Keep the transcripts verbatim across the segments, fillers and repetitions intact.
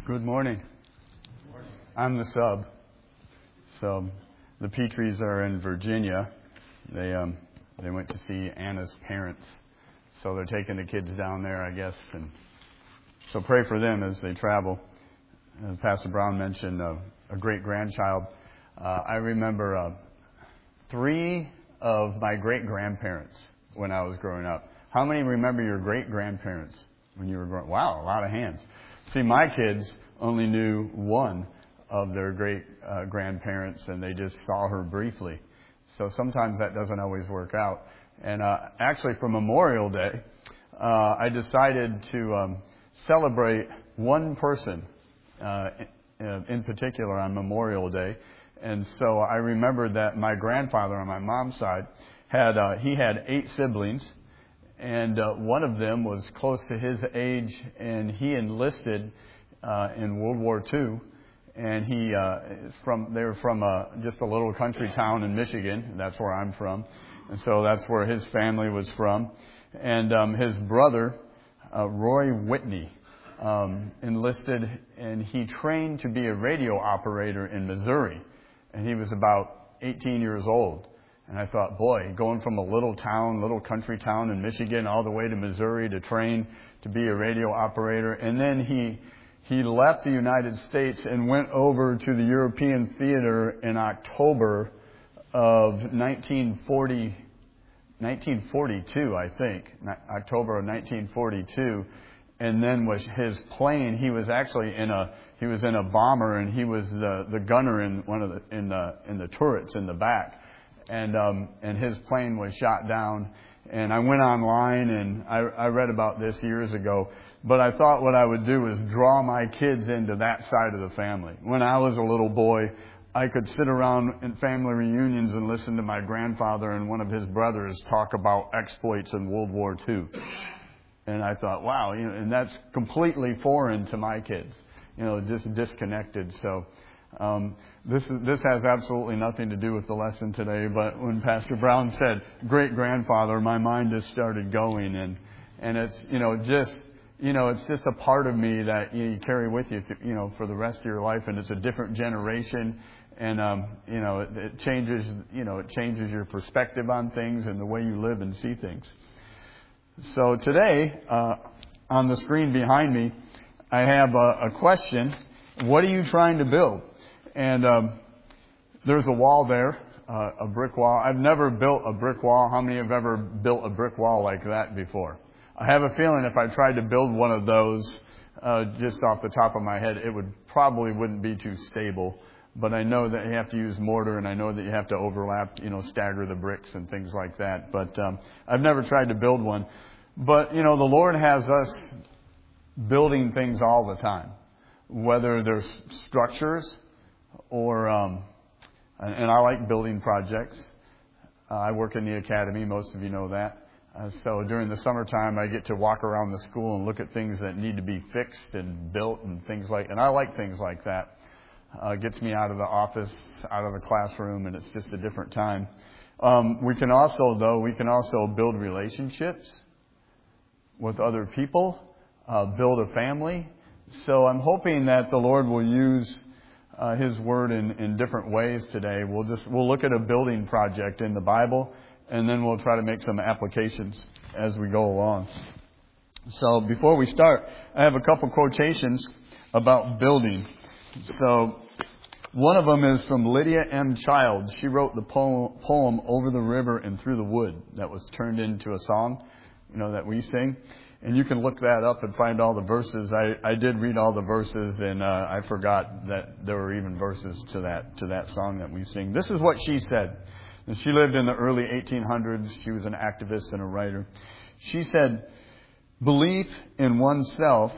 Good morning. I'm the sub. So the Petries are in Virginia. They um they went to see Anna's parents. So they're taking the kids down there, I guess. And so pray for them as they travel. As Pastor Brown mentioned, uh, a great-grandchild. Uh, I remember uh, three of my great-grandparents when I was growing up. How many remember your great-grandparents when you were growing up? Wow, a lot of hands. See, my kids only knew one of their great-grandparents, uh, and they just saw her briefly. So sometimes that doesn't always work out. And uh, actually, for Memorial Day, uh, I decided to um, celebrate one person uh, in, in particular on Memorial Day. And so I remembered that my grandfather on my mom's side had uh, he had eight siblings. And uh, one of them was close to his age, and he enlisted uh, in World War Two. And he uh, is from they were from uh, just a little country town in Michigan. That's where I'm from, and so that's where his family was from. And um, his brother, uh, Roy Whitney, um, enlisted, and he trained to be a radio operator in Missouri. And he was about eighteen years old. And I thought, boy, going from a little town, little country town in Michigan all the way to Missouri to train to be a radio operator. And then he he left the United States and went over to the European theater in October of nineteen forty, nineteen forty-two, I think, October of nineteen forty-two. And then was his plane. He was actually in a he was in a bomber, and he was the the gunner in one of the in the in the turrets in the back. And um, and his plane was shot down. And I went online and I, I read about this years ago. But I thought what I would do is draw my kids into that side of the family. When I was a little boy, I could sit around in family reunions and listen to my grandfather and one of his brothers talk about exploits in World War Two. And I thought, wow, you know, and that's completely foreign to my kids, you know, just disconnected. So. Um, this is, this has absolutely nothing to do with the lesson today, but when Pastor Brown said great-grandfather, my mind just started going, and, and it's, you know, just, you know, it's just a part of me that you carry with you, you know, for the rest of your life, and it's a different generation, and, um, you know, it, it changes, you know, it changes your perspective on things and the way you live and see things. So today, uh, on the screen behind me, I have a, a question. What are you trying to build? And um, there's a wall there, uh, a brick wall. I've never built a brick wall. How many have ever built a brick wall like that before? I have a feeling if I tried to build one of those uh, just off the top of my head, it would probably wouldn't be too stable. But I know that you have to use mortar, and I know that you have to overlap, you know, stagger the bricks and things like that. But um, I've never tried to build one. But, you know, the Lord has us building things all the time, whether there's structures or, um, and I like building projects. Uh, I work in the academy. Most of you know that. Uh, so during the summertime, I get to walk around the school and look at things that need to be fixed and built and things like, and I like things like that. Uh, it gets me out of the office, out of the classroom, and it's just a different time. Um, we can also, though, we can also build relationships with other people, uh, build a family. So I'm hoping that the Lord will use uh, His Word in, in different ways today. We'll just we'll look at a building project in the Bible, and then we'll try to make some applications as we go along. So before we start, I have a couple quotations about building. So one of them is from Lydia M. Child. She wrote the poem, poem Over the River and Through the Wood that was turned into a song, you know, that we sing. And you can look that up and find all the verses. I, I did read all the verses, and uh, I forgot that there were even verses to that to that song that we sing. This is what she said. And she lived in the early eighteen hundreds. She was an activist and a writer. She said, "Belief in oneself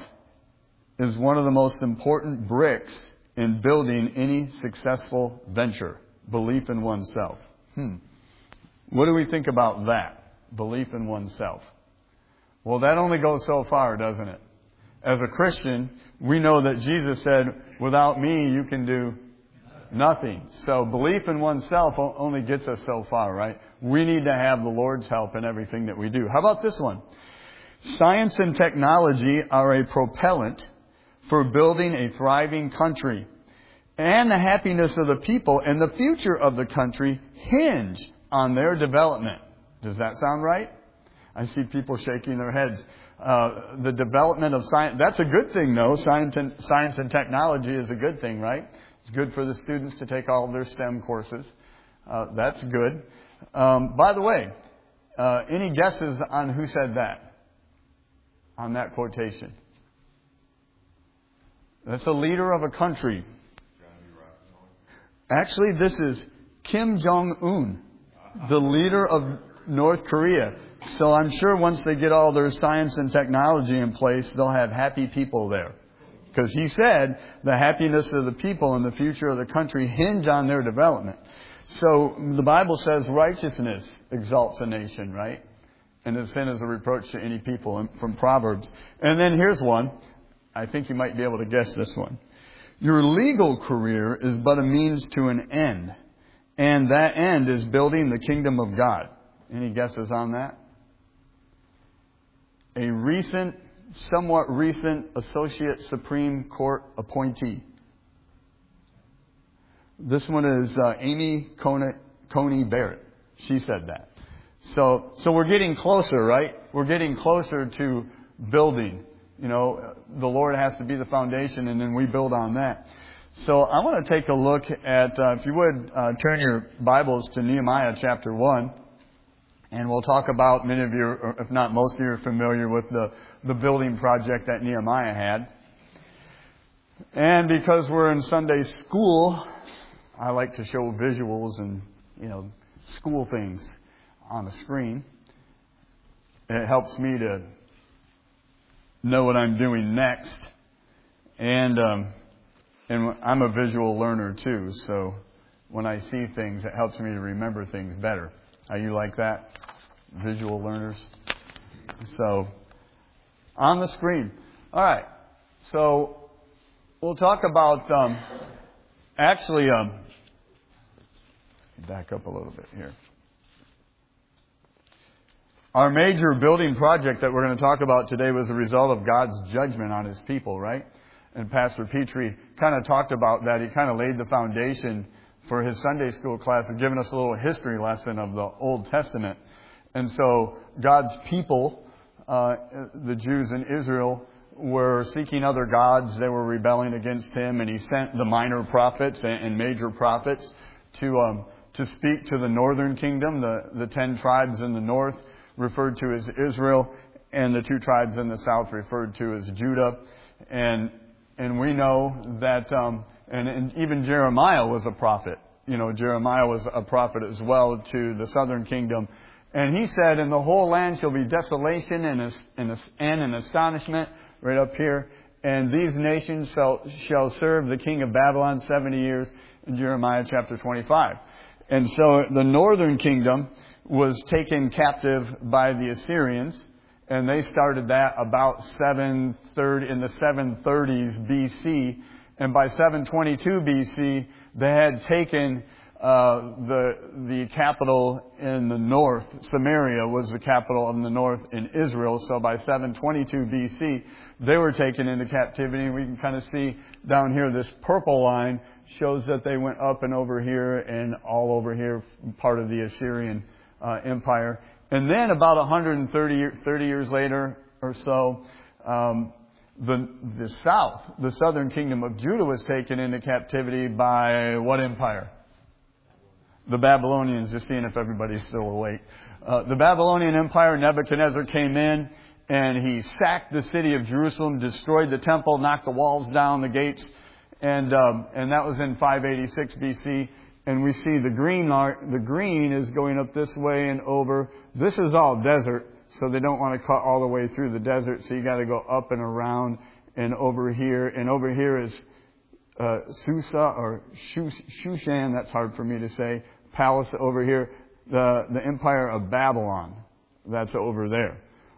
is one of the most important bricks in building any successful venture." Belief in oneself. Hmm. What do we think about that? Belief in oneself. Well, that only goes so far, doesn't it? As a Christian, we know that Jesus said, without me, you can do nothing. So belief in oneself only gets us so far, right? We need to have the Lord's help in everything that we do. How about this one? Science and technology are a propellant for building a thriving country. And the happiness of the people and the future of the country hinge on their development. Does that sound right? I see people shaking their heads. Uh, the development of science, that's a good thing though. Science and, science and technology is a good thing, right? It's good for the students to take all of their STEM courses. Uh, that's good. Um, by the way, uh, any guesses on who said that? On that quotation? That's a leader of a country. Actually, this is Kim Jong-un, the leader of North Korea. So I'm sure once they get all their science and technology in place, they'll have happy people there. Because he said the happiness of the people and the future of the country hinge on their development. So the Bible says righteousness exalts a nation, right? And the sin is a reproach to any people from Proverbs. And then here's one. I think you might be able to guess this one. Your legal career is but a means to an end. And that end is building the kingdom of God. Any guesses on that? A recent, somewhat recent Associate Supreme Court appointee. This one is uh, Amy Coney, Coney Barrett. She said that. So, so we're getting closer, right? We're getting closer to building. You know, the Lord has to be the foundation, and then we build on that. So I want to take a look at, uh, if you would, uh, turn your Bibles to Nehemiah chapter one. And we'll talk about, many of you, or if not most of you, are familiar with the, the building project that Nehemiah had. And because we're in Sunday school, I like to show visuals and, you know, school things on the screen. It helps me to know what I'm doing next. And um, and I'm a visual learner too, so when I see things, it helps me to remember things better. Are you like that? Visual learners? So, on the screen. All right. So, we'll talk about, um, actually, um, back up a little bit here. Our major building project that we're going to talk about today was a result of God's judgment on His people, right? And Pastor Petrie kind of talked about that. He kind of laid the foundation for his Sunday school class and given us a little history lesson of the Old Testament. And so God's people, uh, the Jews in Israel, were seeking other gods. They were rebelling against Him, and He sent the minor prophets and major prophets to um, to speak to the northern kingdom, the, the ten tribes in the north, referred to as Israel, and the two tribes in the south referred to as Judah. And and we know that, um, and, and even Jeremiah was a prophet. You know, Jeremiah was a prophet as well to the southern kingdom. And he said, and the whole land shall be desolation and, and, and an astonishment, right up here. And these nations shall, shall serve the king of Babylon seventy years, in Jeremiah chapter twenty-five. And so the northern kingdom was taken captive by the Assyrians, and they started that about seven thirty in the seven thirties B C. And by seven twenty-two B C, they had taken uh, the the capital in the north. Samaria was the capital in the north in Israel. So by seven twenty-two B C, they were taken into captivity. We can kind of see down here this purple line shows that they went up and over here and all over here, part of the Assyrian Uh, empire. And then about one hundred thirty, thirty years later or so, um, the the south, the southern kingdom of Judah was taken into captivity by what empire? The Babylonians, just seeing if everybody's still awake. Uh, the Babylonian Empire, Nebuchadnezzar came in and he sacked the city of Jerusalem, destroyed the temple, knocked the walls down, the gates, and um, and that was in five eighty-six B C. And we see the green the green is going up this way and over. This is all desert, so they don't want to cut all the way through the desert. So you got to go up and around and over here. And over here is uh, Susa or Shushan. That's hard for me to say. Palace over here. The the empire of Babylon. That's over there.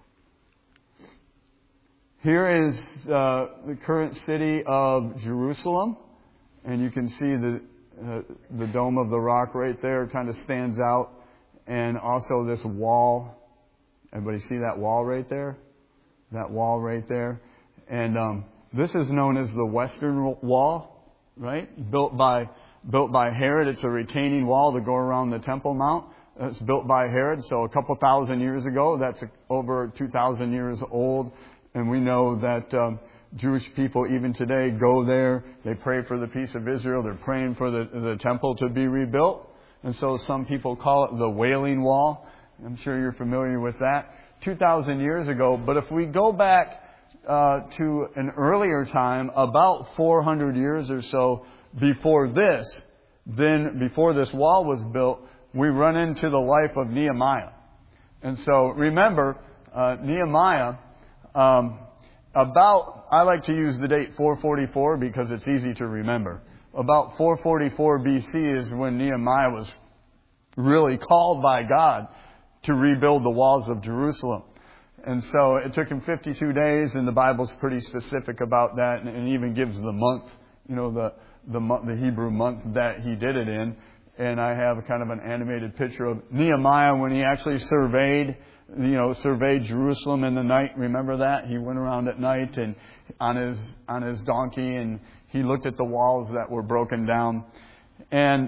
Here is uh, the current city of Jerusalem, and you can see the. Uh, the Dome of the Rock right there kind of stands out. And also this wall. Everybody see that wall right there? That wall right there. And um, this is known as the Western Wall, right? Built by built by Herod. It's a retaining wall to go around the Temple Mount. It's built by Herod, so a couple thousand years ago. That's over two thousand years old. And we know that um, Jewish people even today go there. They pray for the peace of Israel. They're praying for the, the temple to be rebuilt. And so some people call it the Wailing Wall. I'm sure you're familiar with that. two thousand years ago. But if we go back uh, to an earlier time, about four hundred years or so before this, then before this wall was built, we run into the life of Nehemiah. And so remember, uh, Nehemiah, um, about, I like to use the date four forty-four because it's easy to remember. About four forty-four B C is when Nehemiah was really called by God to rebuild the walls of Jerusalem. And so it took him fifty-two days, and the Bible's pretty specific about that, and, and even gives the month, you know, the, the month, the Hebrew month that he did it in. And I have a kind of an animated picture of Nehemiah when he actually surveyed, you know, surveyed Jerusalem in the night. Remember that? He went around at night and on his, on his donkey, and he looked at the walls that were broken down. And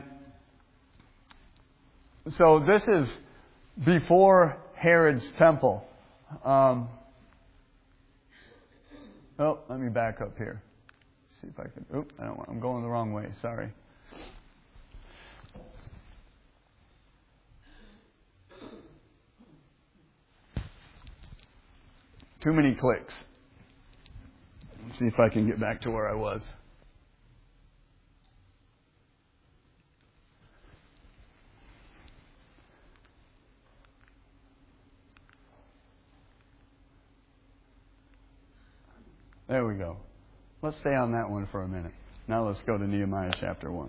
so this is before Herod's temple. Um, oh, let me back up here. See if I can. Oop, I don't want, I'm going the wrong way. Sorry. Too many clicks. Let's see if I can get back to where I was. There we go. Let's stay on that one for a minute. Now let's go to Nehemiah chapter one.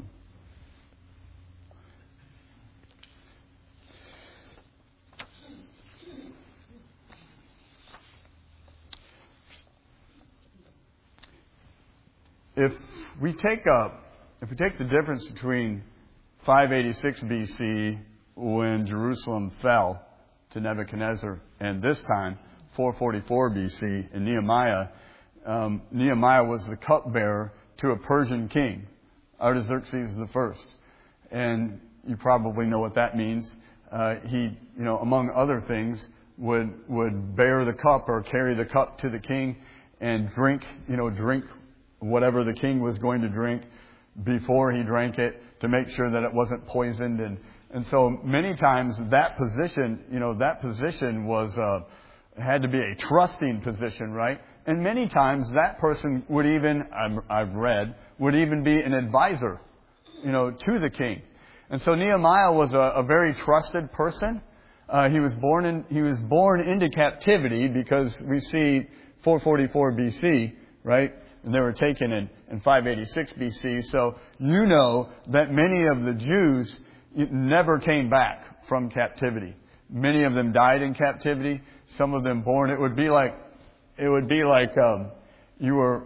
If we take up, if we take the difference between five eighty-six B C when Jerusalem fell to Nebuchadnezzar and this time four forty-four B C in Nehemiah, um, Nehemiah was the cupbearer to a Persian king, Artaxerxes the First, and you probably know what that means. Uh, he, you know, among other things, would would bear the cup or carry the cup to the king and drink, you know, drink. whatever the king was going to drink before he drank it to make sure that it wasn't poisoned. And, and so many times that position, you know, that position was, uh, had to be a trusting position, right? And many times that person would even, I'm, I've read, would even be an advisor, you know, to the king. And so Nehemiah was a, a very trusted person. Uh, he was born in, he was born into captivity because we see four forty-four B C, right? And they were taken in, in five eighty-six B C. So you know that many of the Jews never came back from captivity. Many of them died in captivity. Some of them born. It would be like, it would be like um, you were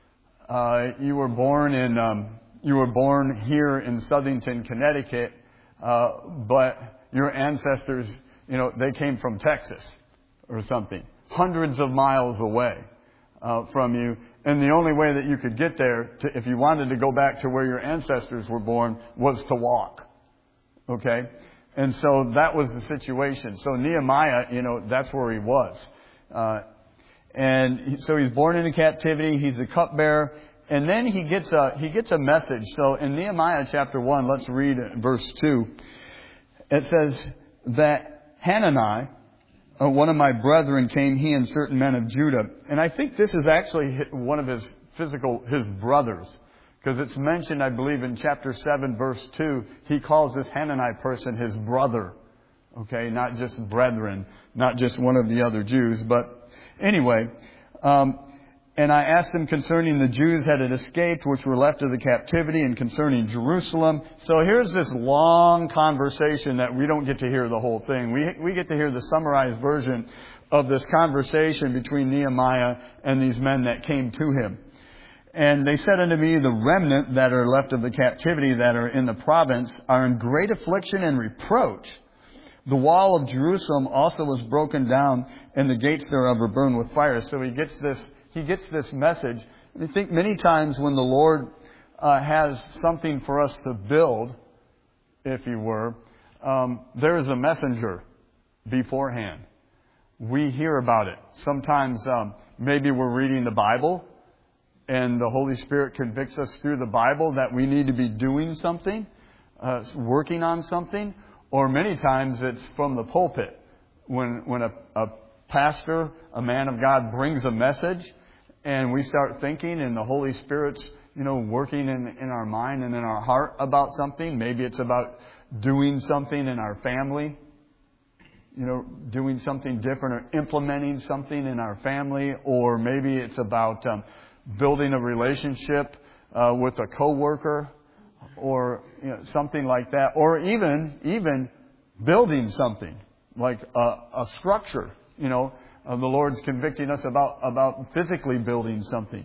uh, you were born in um, you were born here in Southington, Connecticut, uh, but your ancestors, you know, they came from Texas or something, hundreds of miles away uh, from you. And the only way that you could get there, to, if you wanted to go back to where your ancestors were born, was to walk. Okay? And so that was the situation. So Nehemiah, you know, that's where he was. Uh, and he, so he's born into captivity. He's a cupbearer. And then he gets a, he gets a message. So in Nehemiah chapter one, let's read verse two. It says that Hanani, Uh, one of my brethren came, he and certain men of Judah. And I think this is actually one of his physical, his brothers. Because it's mentioned, I believe, in chapter seven, verse two. He calls this Hanani person his brother. Okay, not just brethren, not just one of the other Jews. But anyway, um, and I asked them concerning the Jews that had escaped, which were left of the captivity, and concerning Jerusalem. So here's this long conversation that we don't get to hear the whole thing. We we get to hear the summarized version of this conversation between Nehemiah and these men that came to him. And they said unto me, the remnant that are left of the captivity that are in the province are in great affliction and reproach. The wall of Jerusalem also was broken down, and the gates thereof are burned with fire. So he gets this, he gets this message. I think many times when the Lord uh, has something for us to build, if you were, um, there is a messenger beforehand. We hear about it. Sometimes um, maybe we're reading the Bible and the Holy Spirit convicts us through the Bible that we need to be doing something, uh, working on something, or many times it's from the pulpit. When when a, a pastor, a man of God brings a message and we start thinking and the Holy Spirit's, you know, working in, in our mind and in our heart about something. Maybe it's about doing something in our family, you know, doing something different or implementing something in our family, or maybe it's about um, building a relationship uh, with a coworker, or you know, something like that, or even even building something like a, a structure. You know, uh, the Lord's convicting us about about physically building something.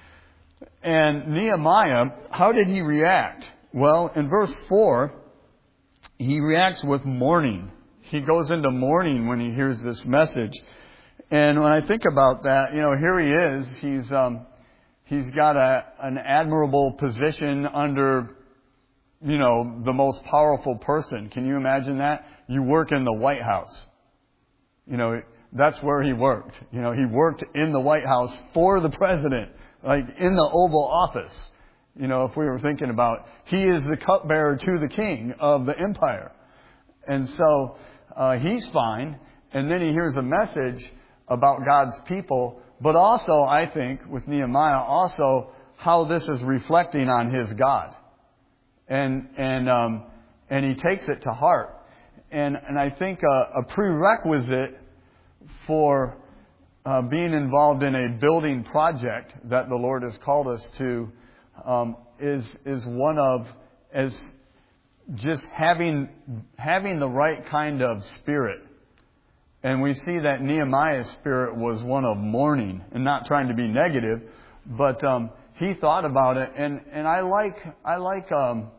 And Nehemiah, how did he react? Well, in verse four, he reacts with mourning. He goes into mourning when he hears this message. And when I think about that, you know, here he is. He's um, he's got a an admirable position under, you know, the most powerful person. Can you imagine that? You work in the White House. You know, that's where he worked. You know, he worked in the White House for the president, like in the Oval Office. You know, if we were thinking about, he is the cupbearer to the king of the empire. And so uh, he's fine. And then he hears a message about God's people. But also, I think, with Nehemiah, also how this is reflecting on his God. And and um, and he takes it to heart. And and I think a, a prerequisite for uh, being involved in a building project that the Lord has called us to um, is is one of as just having having the right kind of spirit. And we see that Nehemiah's spirit was one of mourning, and not trying to be negative, but um, he thought about it. And and I like I like. Um,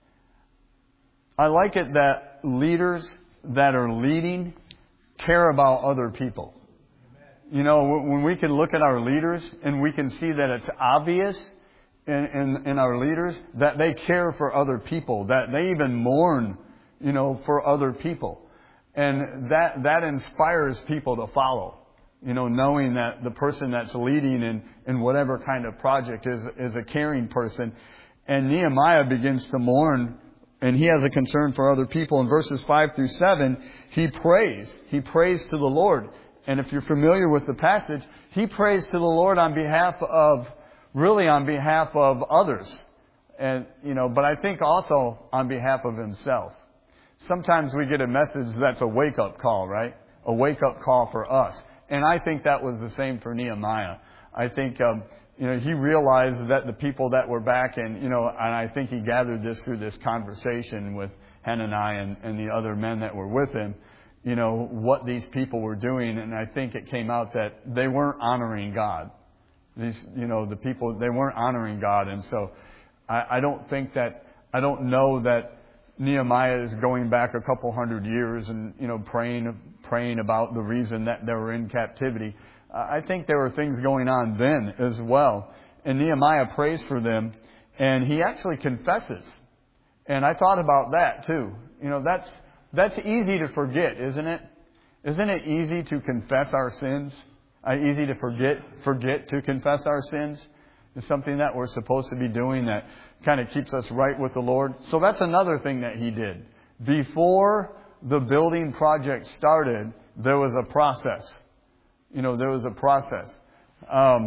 I like it that leaders that are leading care about other people. You know, when we can look at our leaders and we can see that it's obvious in, in, in our leaders that they care for other people, that they even mourn, you know, for other people. And that, that inspires people to follow, you know, knowing that the person that's leading in, in whatever kind of project is, is a caring person. And Nehemiah begins to mourn. And he has a concern for other people. In verses five through seven, he prays. He prays to the Lord. And if you're familiar with the passage, he prays to the Lord on behalf of, really on behalf of others. And, you know, but I think also on behalf of himself. Sometimes we get a message that's a wake-up call, right? A wake-up call for us. And I think that was the same for Nehemiah. I think, um, you know, he realized that the people that were back, and, you know, and I think he gathered this through this conversation with Hananiah and, and the other men that were with him, you know, what these people were doing. And I think it came out that they weren't honoring God. These, you know, the people, they weren't honoring God. And so I, I don't think that, I don't know that Nehemiah is going back a couple hundred years and, you know, praying, praying about the reason that they were in captivity. I think there were things going on then as well. And Nehemiah prays for them, and he actually confesses. And I thought about that too. You know, that's that's easy to forget, isn't it? Isn't it easy to confess our sins? Uh, easy to forget forget to confess our sins? It's something that we're supposed to be doing that kind of keeps us right with the Lord. So that's another thing that he did. Before the building project started, there was a process. You know, there was a process. Um,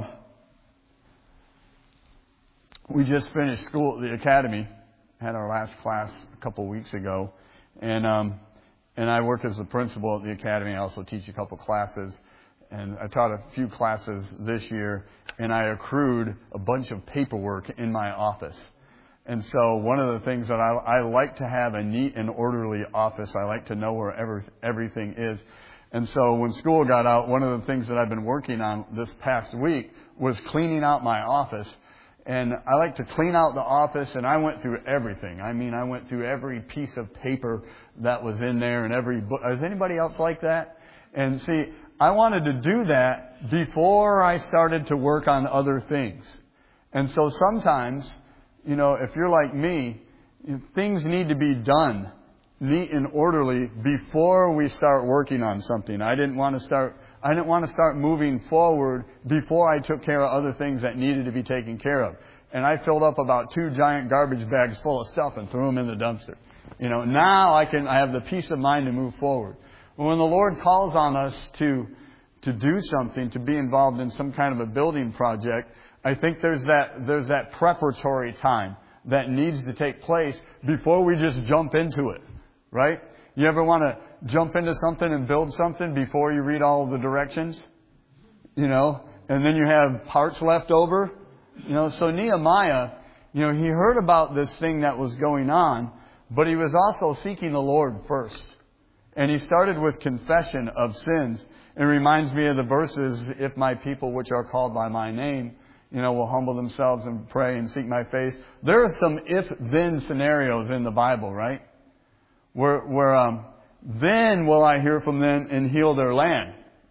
we just finished school at the academy. Had our last class a couple of weeks ago. And um, and I work as the principal at the academy. I also teach a couple classes. And I taught a few classes this year. And I accrued a bunch of paperwork in my office. And so one of the things that I, I like to have a neat and orderly office. I like to know where every, everything is. And so when school got out, one of the things that I've been working on this past week was cleaning out my office. And I like to clean out the office, and I went through everything. I mean, I went through every piece of paper that was in there and every book. Is anybody else like that? And see, I wanted to do that before I started to work on other things. And so sometimes, you know, if you're like me, things need to be done neat and orderly before we start working on something. I didn't want to start I didn't want to start moving forward before I took care of other things that needed to be taken care of. And I filled up about two giant garbage bags full of stuff and threw them in the dumpster. You know, now I can I have the peace of mind to move forward. When the Lord calls on us to to do something, to be involved in some kind of a building project, I think there's that there's that preparatory time that needs to take place before we just jump into it, right? You ever want to jump into something and build something before you read all the directions? You know, and then you have parts left over. You know, so Nehemiah, you know, he heard about this thing that was going on, but he was also seeking the Lord first. And he started with confession of sins. It reminds me of the verses, if my people which are called by my name, you know, will humble themselves and pray and seek my face. There are some if-then scenarios in the Bible, right? Where, where um, then will I hear from them and heal their land.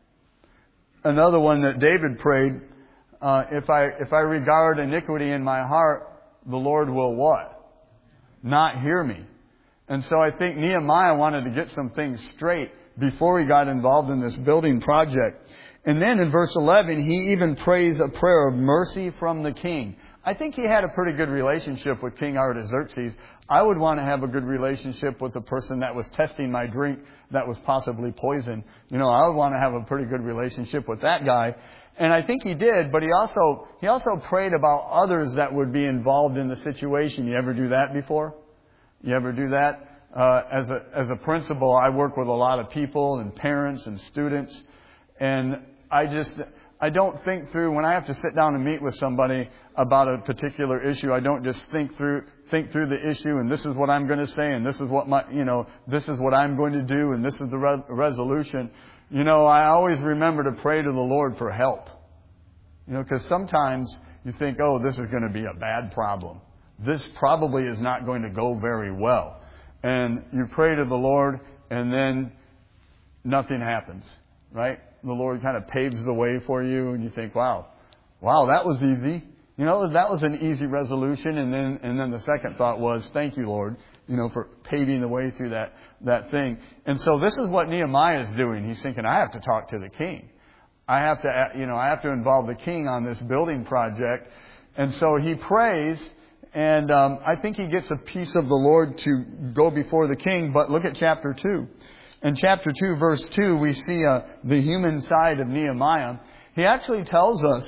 Another one that David prayed, uh, if I if I regard iniquity in my heart, the Lord will what? Not hear me. And so I think Nehemiah wanted to get some things straight before he got involved in this building project. And then in verse eleven, he even prays a prayer of mercy from the king. I think he had a pretty good relationship with King Artaxerxes. I would want to have a good relationship with the person that was testing my drink that was possibly poison. You know, I would want to have a pretty good relationship with that guy. And I think he did, but he also he also prayed about others that would be involved in the situation. You ever do that before? You ever do that? Uh, as a as a principal, I work with a lot of people and parents and students, and I just I don't think through when I have to sit down and meet with somebody about a particular issue. I don't just think through think through the issue and this is what I'm going to say and this is what my you know this is what I'm going to do and this is the re- resolution. You know, I always remember to pray to the Lord for help. You know, because sometimes you think, oh, this is going to be a bad problem. This probably is not going to go very well. And you pray to the Lord and then nothing happens, right? The Lord kind of paves the way for you and you think, wow, wow, that was easy. You know, that was an easy resolution. And then, and then the second thought was, thank you, Lord, you know, for paving the way through that, that thing. And so this is what Nehemiah is doing. He's thinking, I have to talk to the king. I have to, you know, I have to involve the king on this building project. And so he prays, and um, I think he gets a piece of the Lord to go before the king. But look at chapter two. In chapter two, verse two, we see uh, the human side of Nehemiah. He actually tells us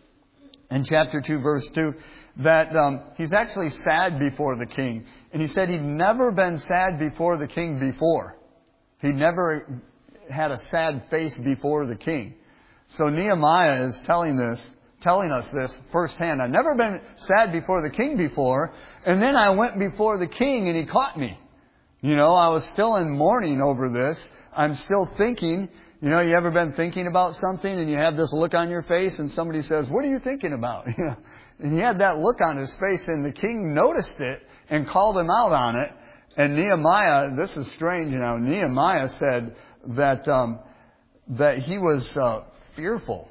in chapter two, verse two, that um, he's actually sad before the king. And he said he'd never been sad before the king before. He'd never had a sad face before the king. So Nehemiah is telling this, telling us this firsthand. I've never been sad before the king before. And then I went before the king and he caught me. You know, I was still in mourning over this. I'm still thinking. You know, you ever been thinking about something and you have this look on your face and somebody says, what are you thinking about? And he had that look on his face and the king noticed it and called him out on it. And Nehemiah, this is strange, you know, Nehemiah said that, um, that he was, uh, fearful.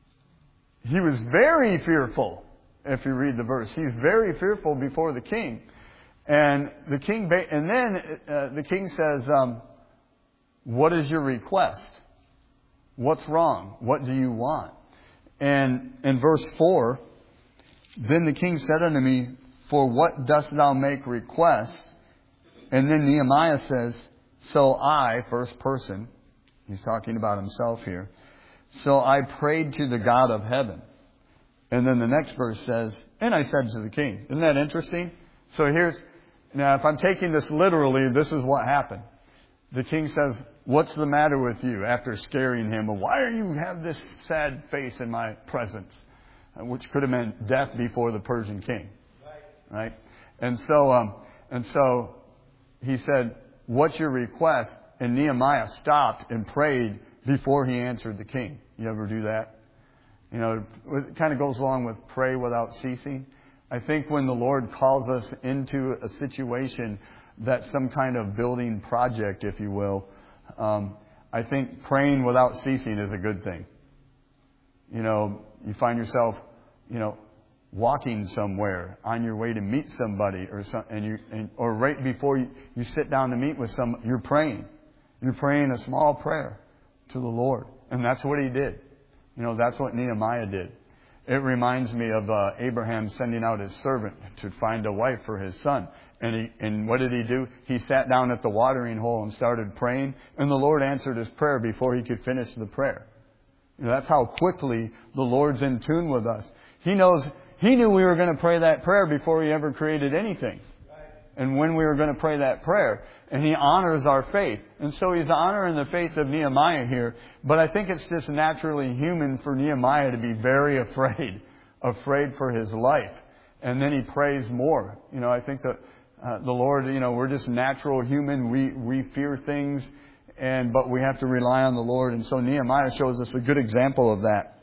He was very fearful. If you read the verse, he's very fearful before the king. And the king, ba- and then uh, the king says, um, what is your request? What's wrong? What do you want? And in verse four, then the king said unto me, for what dost thou make request? And then Nehemiah says, so I, first person, he's talking about himself here, so I prayed to the God of heaven. And then the next verse says, and I said to the king. Isn't that interesting? So here's, now if I'm taking this literally, this is what happened. The king says, what's the matter with you? After scaring him, well, why do you have this sad face in my presence? Which could have meant death before the Persian king. Right? Right? And so, um, and so he said, what's your request? And Nehemiah stopped and prayed before he answered the king. You ever do that? You know, it kind of goes along with pray without ceasing. I think when the Lord calls us into a situation that's some kind of building project, if you will, um, I think praying without ceasing is a good thing. You know, you find yourself, you know, walking somewhere, on your way to meet somebody, or some, and you, and, or right before you, you sit down to meet with some, you're praying. You're praying a small prayer to the Lord. And that's what he did. You know, that's what Nehemiah did. It reminds me of uh, Abraham sending out his servant to find a wife for his son. And he, and what did he do? He sat down at the watering hole and started praying. And the Lord answered his prayer before he could finish the prayer. You know, that's how quickly the Lord's in tune with us. He knows, he knew we were going to pray that prayer before he ever created anything. And when we were going to pray that prayer. And he honors our faith. And so he's honoring the faith of Nehemiah here. But I think it's just naturally human for Nehemiah to be very afraid. Afraid for his life. And then he prays more. You know, I think that uh, the Lord, you know, we're just natural human. We, we fear things. And, but we have to rely on the Lord. And so Nehemiah shows us a good example of that.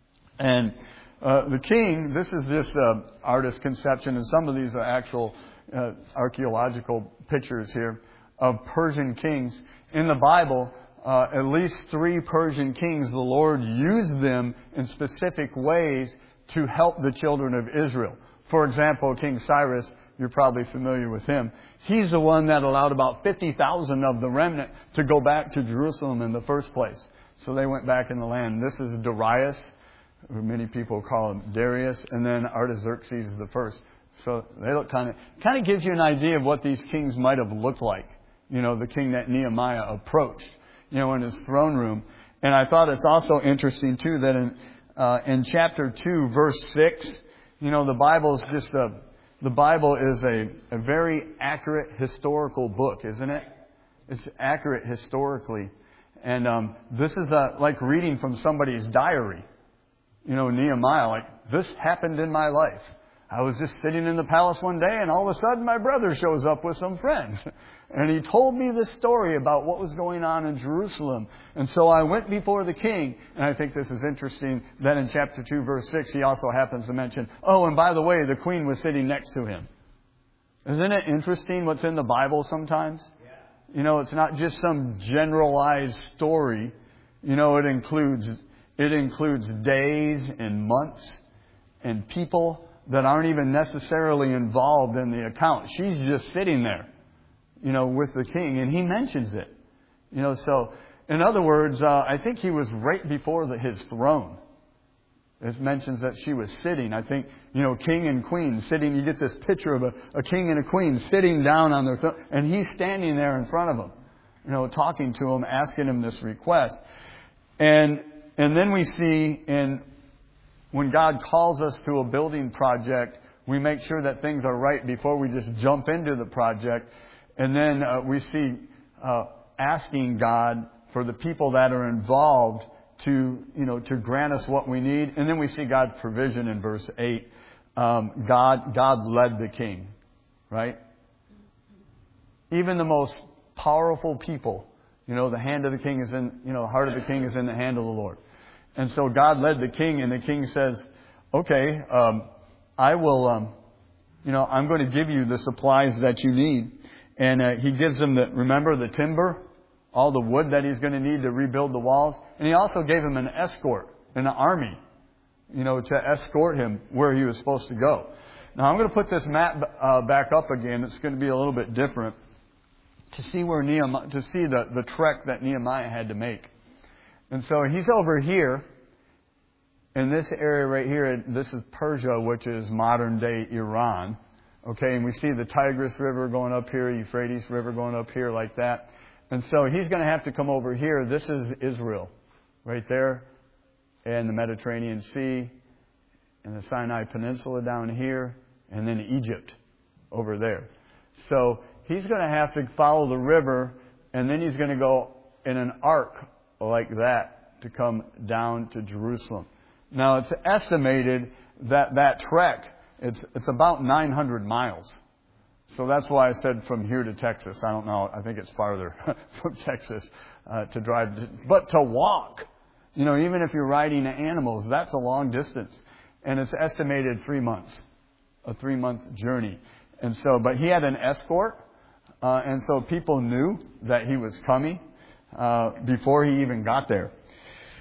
And, uh, the king, this is just, uh, artist conception. And some of these are actual, uh, archaeological pictures here of Persian kings. In the Bible, uh, at least three Persian kings, the Lord used them in specific ways to help the children of Israel. For example, King Cyrus, you're probably familiar with him. He's the one that allowed about fifty thousand of the remnant to go back to Jerusalem in the first place. So they went back in the land. This is Darius, who many people call him Darius, and then Artaxerxes the first. So they look kind of, kind of gives you an idea of what these kings might have looked like. You know, the king that Nehemiah approached, you know, in his throne room. And I thought it's also interesting too that in, uh, in chapter two, verse six, you know, the Bible's just a, the Bible is a, a very accurate historical book, isn't it? It's accurate historically. And, um, this is a, like reading from somebody's diary. You know, Nehemiah, like, this happened in my life. I was just sitting in the palace one day and all of a sudden my brother shows up with some friends. And he told me this story about what was going on in Jerusalem. And so I went before the king. And I think this is interesting that in chapter two, verse six, he also happens to mention, oh, and by the way, the queen was sitting next to him. Isn't it interesting what's in the Bible sometimes? Yeah. You know, it's not just some generalized story. You know, it includes, it includes days and months and people that aren't even necessarily involved in the account. She's just sitting there, you know, with the king, and he mentions it. You know, so, in other words, uh, I think he was right before the, his throne. It mentions that she was sitting. I think, you know, king and queen sitting. You get this picture of a, a king and a queen sitting down on their throne, and he's standing there in front of them, you know, talking to him, asking him this request. And, and then we see in, when God calls us to a building project, we make sure that things are right before we just jump into the project. And then uh, we see uh, asking God for the people that are involved to, you know, to grant us what we need. And then we see God's provision in verse eight. Um, God, God led the king, right? Even the most powerful people, you know, the hand of the king is in, you know, the heart of the king is in the hand of the Lord. And so God led the king, and the king says, okay, um, I will, um, you know, I'm going to give you the supplies that you need. And uh, he gives him the, remember the timber, all the wood that he's going to need to rebuild the walls. And he also gave him an escort, an army, you know, to escort him where he was supposed to go. Now I'm going to put this map uh, back up again. It's going to be a little bit different to see where Nehemiah, to see the, the trek that Nehemiah had to make. And so he's over here in this area right here. This is Persia, which is modern day Iran. Okay, and we see the Tigris River going up here, Euphrates River going up here like that. And so he's going to have to come over here. This is Israel right there, and the Mediterranean Sea, and the Sinai Peninsula down here, and then Egypt over there. So he's going to have to follow the river, and then he's going to go in an arc like that to come down to Jerusalem. Now, it's estimated that that trek, it's it's about nine hundred miles. So that's why I said from here to Texas. I don't know. I think it's farther from Texas uh, to drive. To, but to walk, you know, even if you're riding animals, that's a long distance. And it's estimated three months, a three-month journey. And so, but he had an escort. Uh, and so people knew that he was coming uh, before he even got there.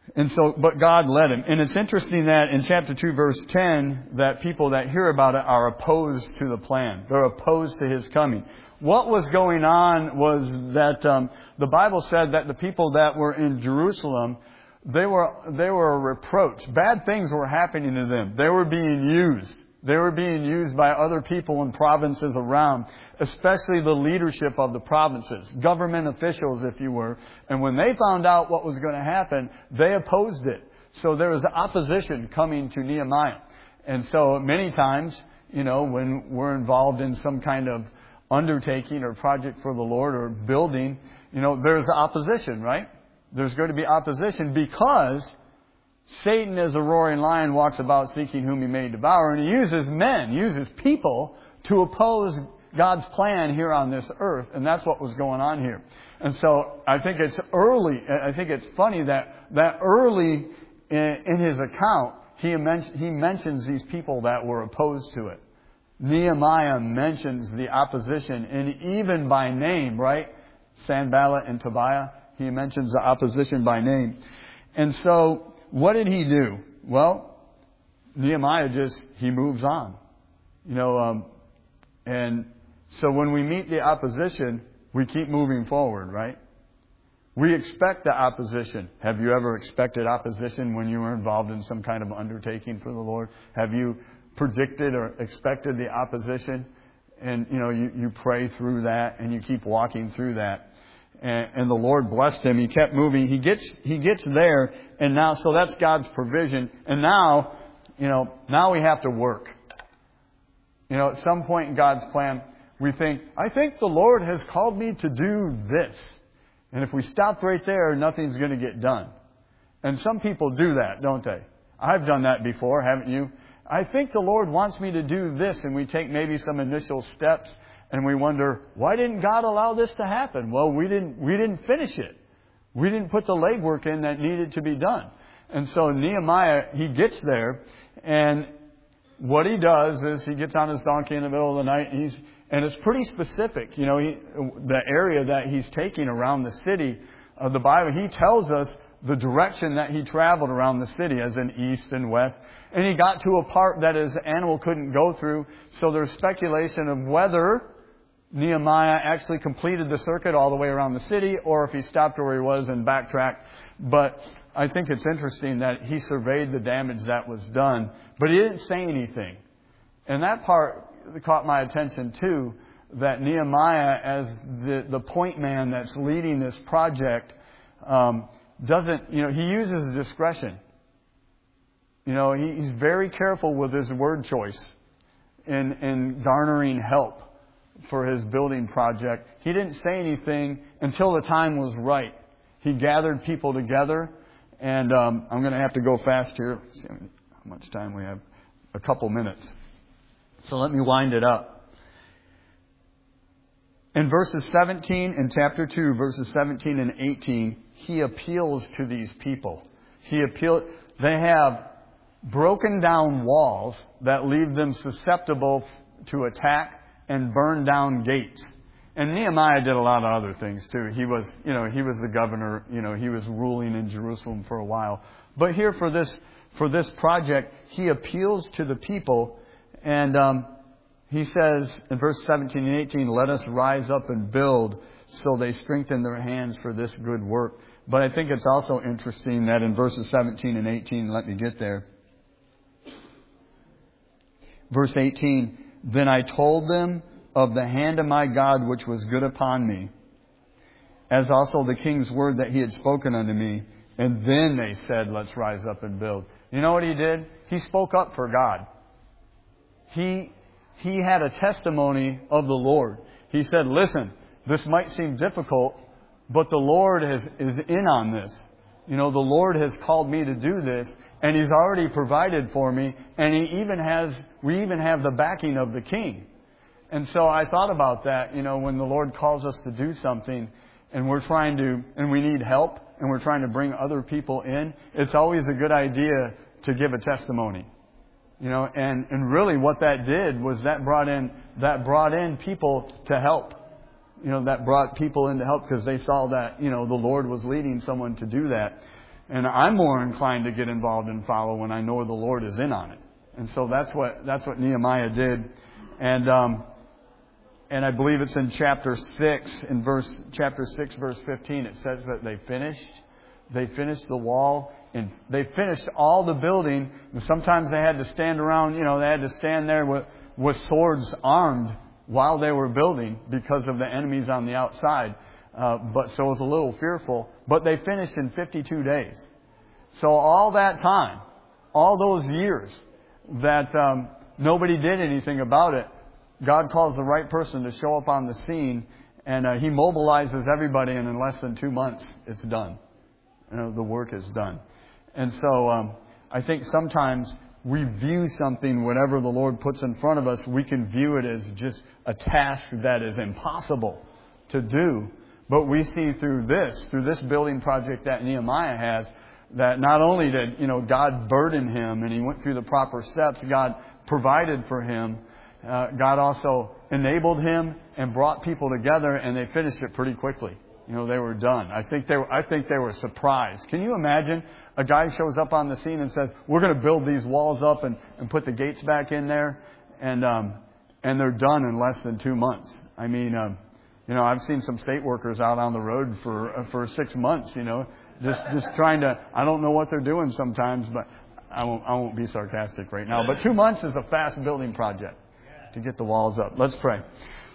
And so, but God led him. And it's interesting that in chapter two, verse ten, that people that hear about it are opposed to the plan. They're opposed to his coming. What was going on was that um, the Bible said that the people that were in Jerusalem, they were they were a reproach. Bad things were happening to them. They were being used. They were being used by other people in provinces around, especially the leadership of the provinces, government officials, if you were. And when they found out what was going to happen, they opposed it. So there was opposition coming to Nehemiah. And so many times, you know, when we're involved in some kind of undertaking or project for the Lord or building, you know, there's opposition, right? There's going to be opposition because Satan, as a roaring lion, walks about seeking whom he may devour, and he uses men, uses people to oppose God's plan here on this earth, and that's what was going on here. And so I think it's early, I think it's funny that, that early in, in his account, he, men- he mentions these people that were opposed to it. Nehemiah mentions the opposition, and even by name, right? Sanballat and Tobiah, he mentions the opposition by name. And so, what did he do? Well, Nehemiah just, he moves on. You know, um, and so when we meet the opposition, we keep moving forward, right? We expect the opposition. Have you ever expected opposition when you were involved in some kind of undertaking for the Lord? Have you predicted or expected the opposition? And, you know, you, you pray through that and you keep walking through that. And, and the Lord blessed him. He kept moving. He gets, he gets there. And now, so that's God's provision. And now, you know, now we have to work. You know, at some point in God's plan, we think, I think the Lord has called me to do this. And if we stopped right there, nothing's going to get done. And some people do that, don't they? I've done that before, haven't you? I think the Lord wants me to do this, and we take maybe some initial steps, and we wonder, why didn't God allow this to happen? Well, we didn't, we didn't finish it. We didn't put the legwork in that needed to be done. And so Nehemiah, he gets there, and what he does is he gets on his donkey in the middle of the night, and he's, and it's pretty specific. You know, he, the area that he's taking around the city of the Bible, he tells us the direction that he traveled around the city, as in east and west. And he got to a part that his animal couldn't go through. So there's speculation of whether Nehemiah actually completed the circuit all the way around the city, or if he stopped where he was and backtracked. But I think it's interesting that he surveyed the damage that was done, but he didn't say anything. And that part caught my attention too, that Nehemiah, as the, the point man that's leading this project, um, doesn't, you know, he uses discretion. You know, he, he's very careful with his word choice in, in garnering help for his building project. He didn't say anything until the time was right. He gathered people together, and um, I'm going to have to go fast here. Let's see how much time we have. A couple minutes. So let me wind it up. In verses seventeen, in chapter two, verses seventeen and eighteen, he appeals to these people. He appeal. They have broken down walls that leave them susceptible to attack and burn down gates. And Nehemiah did a lot of other things too. He was, you know, he was the governor, you know, he was ruling in Jerusalem for a while. But here for this, for this project, he appeals to the people, and um, he says in verse seventeen and eighteen, let us rise up and build, so they strengthen their hands for this good work. But I think it's also interesting that in verses seventeen and eighteen, let me get there. Verse eighteen, then I told them of the hand of my God which was good upon me, as also the king's word that he had spoken unto me. And then they said, let's rise up and build. You know what he did? He spoke up for God. He, he had a testimony of the Lord. He said, listen, this might seem difficult, but the Lord has, is in on this. You know, the Lord has called me to do this, and He's already provided for me, and He even has, we even have the backing of the King. And so I thought about that, you know, when the Lord calls us to do something, and we're trying to, and we need help, and we're trying to bring other people in, it's always a good idea to give a testimony. You know, and, and really what that did was that brought in, that brought in people to help. You know, that brought people in to help because they saw that, you know, the Lord was leading someone to do that. And I'm more inclined to get involved and follow when I know the Lord is in on it. And so that's what that's what Nehemiah did. And um, and I believe it's in chapter six, in verse chapter six, verse fifteen. It says that they finished. They finished the wall, and they finished all the building. And sometimes they had to stand around. You know, they had to stand there with with swords armed while they were building because of the enemies on the outside. Uh, but so it was a little fearful. But they finished in fifty-two days. So all that time, all those years that um, nobody did anything about it, God calls the right person to show up on the scene, and uh, He mobilizes everybody, and in less than two months, it's done. You know, the work is done. And so um, I think sometimes we view something, whatever the Lord puts in front of us, we can view it as just a task that is impossible to do. But we see through this, through this building project that Nehemiah has, that not only did, you know, God burden him and he went through the proper steps, God provided for him, uh, God also enabled him and brought people together, and they finished it pretty quickly. You know, they were done. I think they were, I think they were surprised. Can you imagine a guy shows up on the scene and says, we're going to build these walls up and, and put the gates back in there, and um, and they're done in less than two months. I mean, um, you know, I've seen some state workers out on the road for uh, for six months, you know, just just trying to, I don't know what they're doing sometimes, but I won't, I won't be sarcastic right now. But two months is a fast building project to get the walls up. Let's pray.